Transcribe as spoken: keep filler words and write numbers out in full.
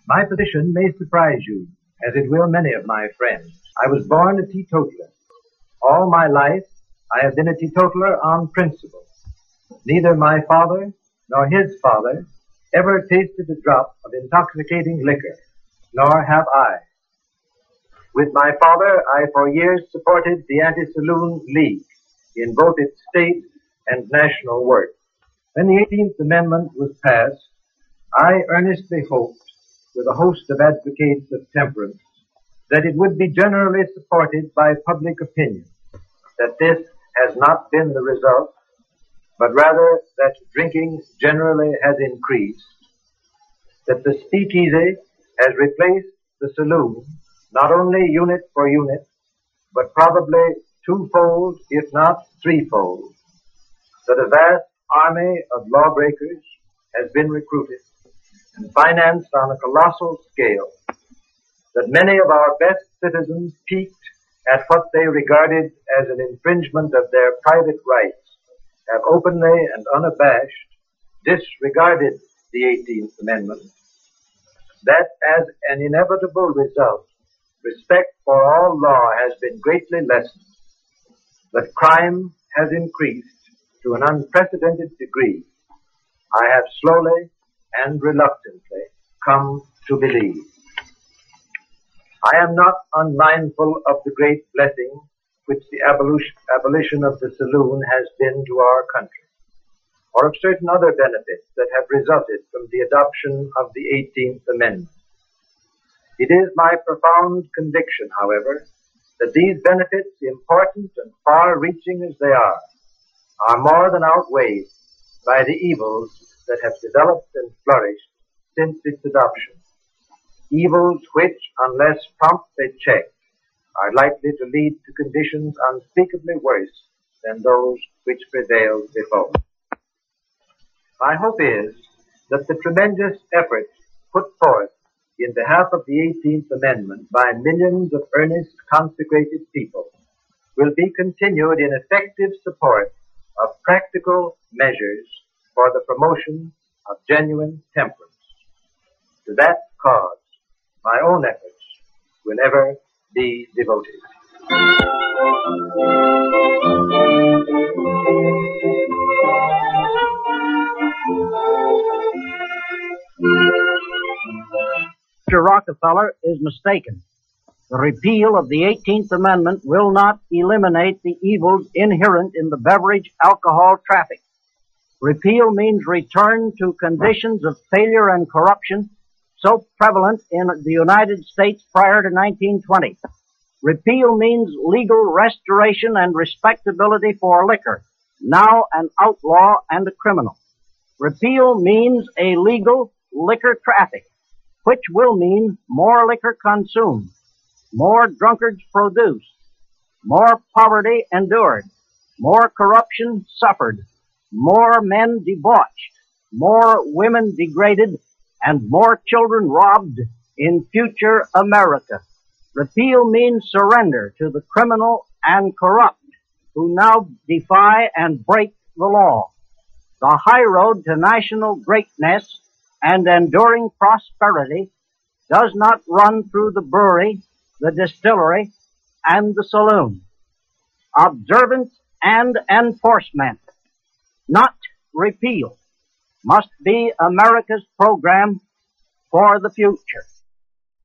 My position may surprise you, as it will many of my friends. I was born a teetotaler. All my life, I have been a teetotaler on principle. Neither my father nor his father ever tasted a drop of intoxicating liquor, nor have I. With my father, I for years supported the Anti-Saloon League in both its state and national work. When the eighteenth Amendment was passed, I earnestly hoped, with a host of advocates of temperance, that it would be generally supported by public opinion, that this has not been the result, but rather that drinking generally has increased, that the speakeasy has replaced the saloon, not only unit for unit, but probably twofold, if not threefold, that a vast army of lawbreakers has been recruited and financed on a colossal scale, that many of our best citizens piqued at what they regarded as an infringement of their private rights have openly and unabashed disregarded the eighteenth Amendment, that as an inevitable result, respect for all law has been greatly lessened, that crime has increased to an unprecedented degree, I have slowly and reluctantly come to believe. I am not unmindful of the great blessing which the abolition, abolition of the saloon has been to our country, or of certain other benefits that have resulted from the adoption of the eighteenth Amendment. It is my profound conviction, however, that these benefits, important and far-reaching as they are, are more than outweighed by the evils that have developed and flourished since its adoption. Evils which, unless promptly checked, are likely to lead to conditions unspeakably worse than those which prevailed before. My hope is that the tremendous efforts put forth in behalf of the eighteenth Amendment by millions of earnest, consecrated people will be continued in effective support of practical measures for the promotion of genuine temperance. To that cause, my own efforts will ever be devoted. Mister Rockefeller is mistaken. The repeal of the eighteenth Amendment will not eliminate the evils inherent in the beverage alcohol traffic. Repeal means return to conditions of failure and corruption so prevalent in the United States prior to nineteen twenty. Repeal means legal restoration and respectability for liquor, now an outlaw and a criminal. Repeal means a legal liquor traffic, which will mean more liquor consumed, more drunkards produced, more poverty endured, more corruption suffered, more men debauched, more women degraded, and more children robbed in future America. Repeal means surrender to the criminal and corrupt who now defy and break the law. The high road to national greatness and enduring prosperity does not run through the brewery, the distillery, and the saloon. Observance and enforcement, not repeal, must be America's program for the future.